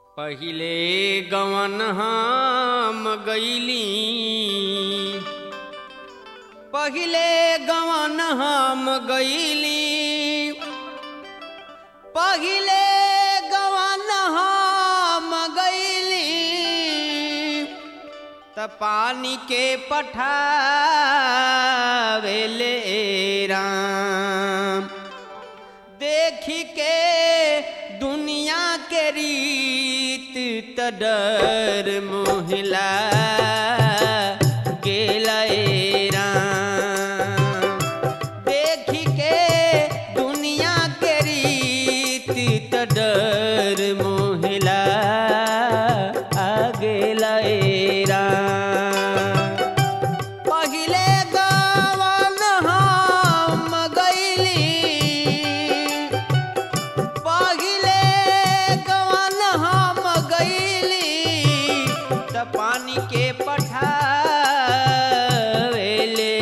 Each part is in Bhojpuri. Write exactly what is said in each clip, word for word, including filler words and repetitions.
पहिले गवन हम गईली पहिले गवन हम गईली पहिले गवन हम गईली त पानी के पठावेले राम देखी के दुनिया के रीत त डर मोहिला गेला राम देखी के दुनिया के रीत त डर मोहिला गेला राम पहिले गवन हम गईली पहिले गवन हम गईली त पानी के पठावेले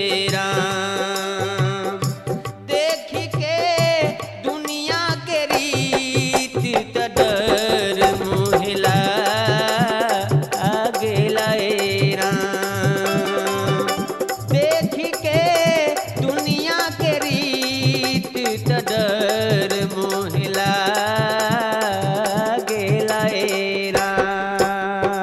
राम देखी के दुनिया के रीत त डर मोहिला गेला राम देखी के दुनिया के रीत त डर मोहिला गेला राम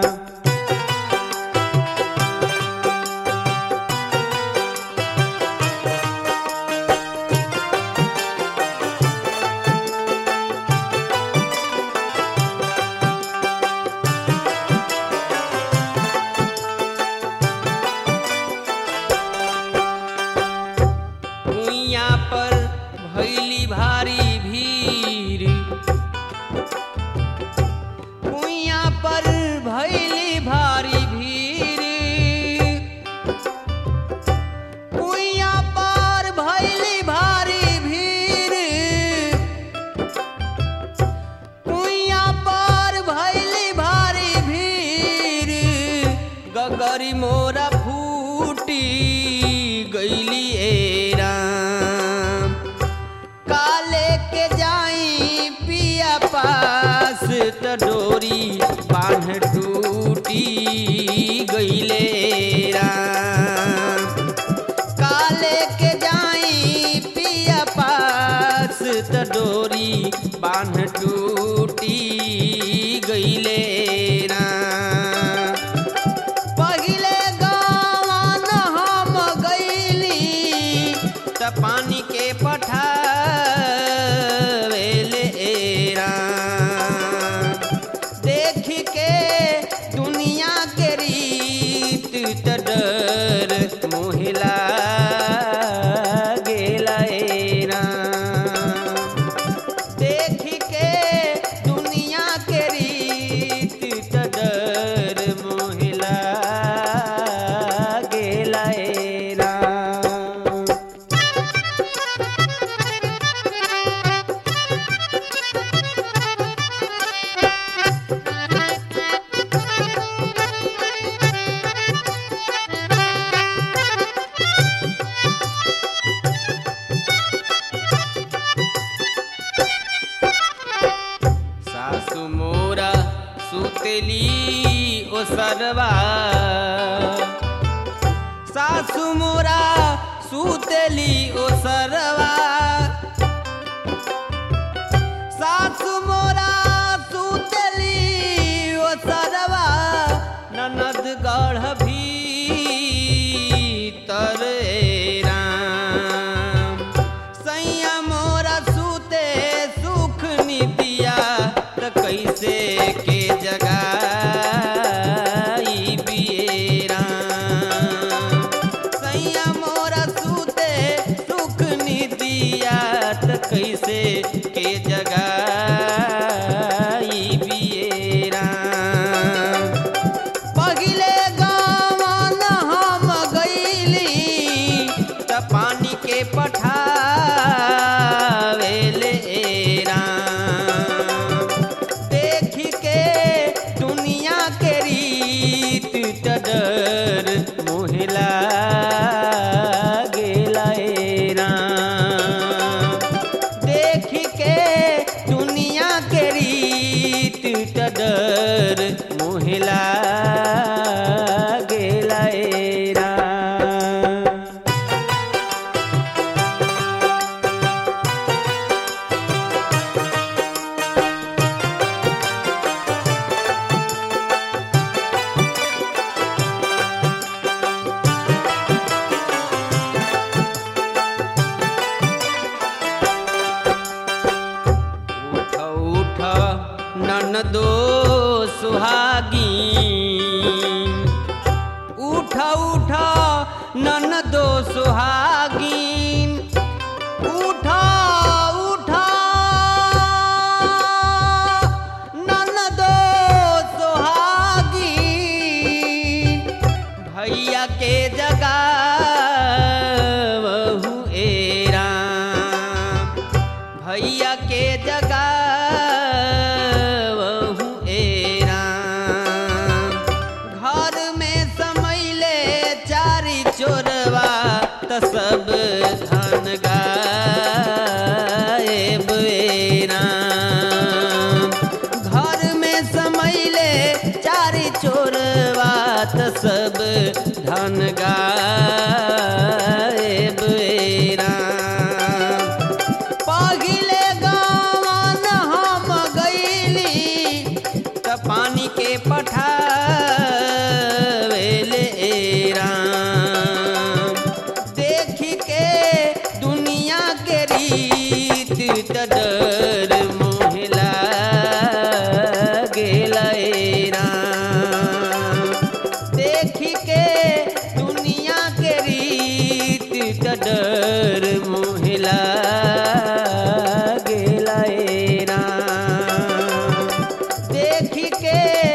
भुइयां पर भइली भारी भीड़ भुइयां पर भइली भारी भीड़ भुइयां पर भइली भारी भीड़ भुइयां पर भइली भारी भीड़ गगरी मोरा फूटी गईली राम काले के जाई पिया पास त डोरी बांध टूटी गईले राम काले के जाई पिया पास त डोरी बांध टूटी गईले राम पहिले गवन हम गईली त पानी के पठावेले राम देखी के दुनिया के रीत त डर मोहिला गेला राम देखी के दुनिया के रीत त डर मोहिला गेला राम सासु मोरा सुतेली ओ सरवा सासु मोरा सुतेली ओ सरवा सासु मोरा सुतेली ओ सरवा ननद गढ़ भीतर राम सैया मोरा सुते सुख निदिया त कैसे के जगाई बिये राम सैया मोरा सुते सुख निदिया त कैसे के जगाई बिये राम पहिले गवन हम गईली त पानी के पठावेले राम देखी के दुनिया के रीत त डर मोहिला गेला राम देखी के मोहिला गेला ए राम। उठ उठ ननदो सुहागीन, उठ उठ ननदो सुहागीन, उठ उठ ननदो सुहागीन, भैया के जगावहु ए राम, भैया के जगावहु ए राम। घर में समैले चारी चोरवा त सब धन गायब ए राम। घर में समैले चारी चोरवा त सब धन गायब ए राम। पहिले गावन हम गईली त पानी के पठावेले ए राम। देखी के दुनिया के रीत त डर मोहिला गेला ए राम। देखी के दुनिया के रीत त डर मोहिला गेला ए राम। देखी के